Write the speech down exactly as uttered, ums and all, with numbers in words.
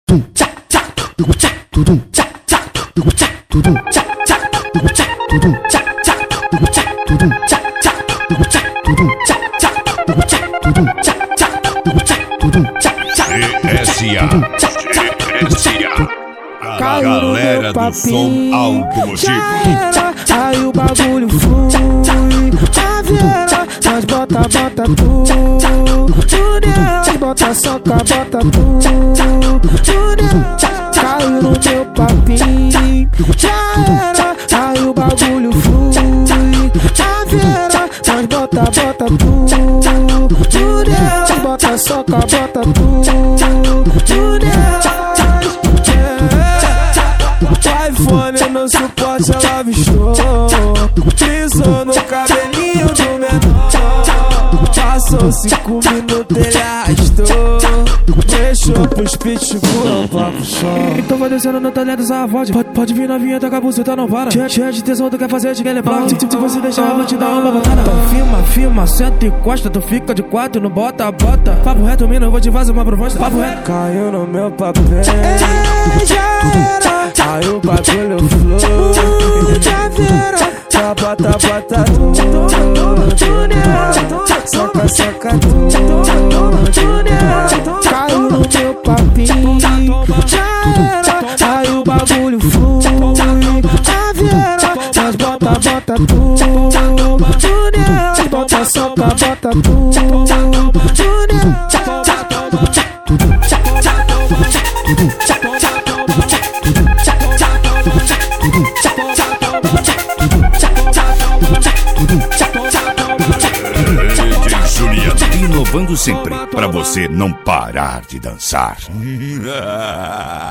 tudum tchá tchá, tudum tchá, tudum tchá tchá, tudum tchá, tudum tchá tchá, tudum tchá, tudum tchá tchá, tudum tchá, tudum tchá tchá, tudum tchá, tudum tchá tchá, tudum tchá, tudum tchá tchá, tudum tchá, tudum tchá tchá, G S A. A galera do som automotivo. Aí o bagulho flui, caveira, nós bota, bota tudo, tudo, bota soca, bota tudo, tudo, caiu no meu papinho, já era. Aí o bagulho flui, caveira, nós bota, bota tudo, tudo, bota soca, bota tudo, tudo. iPhone não suporta, ela avistou, pisou no cabelinho do menor, passou cinco minutos, ele arrastou, deixou pros pitbull pra puxar. Então vai descendo no talento, essa voz pode, pode vir novinha, toca a buceta, não para. Cheia, cheia de tesão, tu quer fazer, te quer levar. Se, se você deixar, eu vou te dar uma batada. Então firma, firma, senta e encosta, tu fica de quatro, não bota, bota. Papo reto, mina, eu vou te fazer uma proposta. Papo reto. Caiu no meu papel, aí o bagulho flui, já bota, bota tudo, soca, soca tudo, caiu no meu papinho, já era. Aí o bagulho flui, caveira, nós bota, bota tudo, bota, soca, bota tudo, Juliano, inovando sempre, pra você não parar de dançar.